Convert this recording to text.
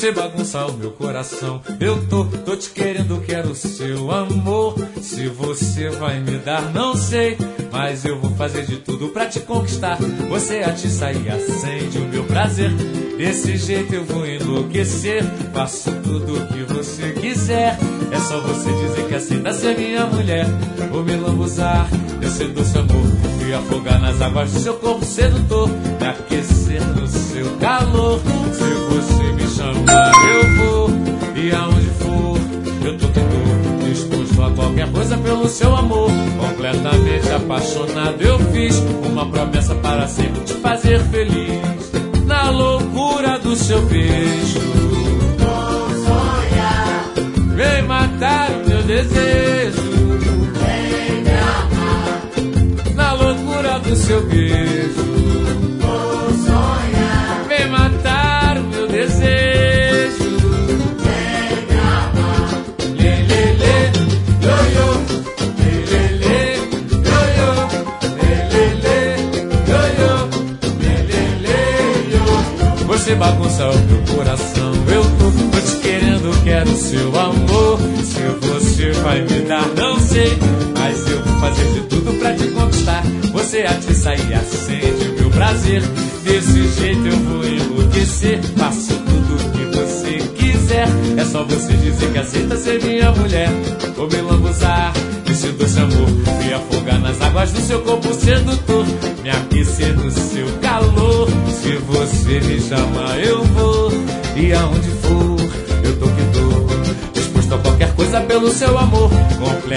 Você bagunça o meu coração. Eu tô te querendo, quero o seu amor. Se você vai me dar, não sei, mas eu vou fazer de tudo pra te conquistar. Você atiça e acende o meu prazer. Desse jeito eu vou enlouquecer. Faço tudo o que você quiser. É só você dizer que aceita ser minha mulher. Vou me lambuzar, descer doce amor, me afogar nas águas do seu corpo sedutor, me aquecer no seu calor. Se você me chamar eu vou, e aonde for eu tô que tô, disposto a qualquer coisa pelo seu amor. Completamente apaixonado eu fiz uma promessa para sempre te fazer feliz. Na loucura do seu beijo vou sonhar, vem matar o meu desejo. vem me amar. Na loucura do seu beijo Vou sonhar, vem matar o meu desejo. vem me amar. Lê, lê, lê, yo, yo. Lê, lê, lê, yo, yo. Lê, lê, lê, yo, yo. Lê, lê, lê, yo. Você bagunça o meu coração. Eu tô te querendo, quero o seu amor. Se você vai me dar, não sei, mas eu vou fazer de tudo pra te conquistar. Você atiça e acende o meu prazer. Desse jeito eu vou enlouquecer. Faço tudo o que você quiser. É só você dizer que aceita ser minha mulher. Vou me lambuzar desse doce amor, me afogar nas águas do seu corpo sedutor, me aquecer no seu calor. Se você me chamar eu vou, e aonde for eu tô que dou, disposto a qualquer coisa pelo seu amor. Completamente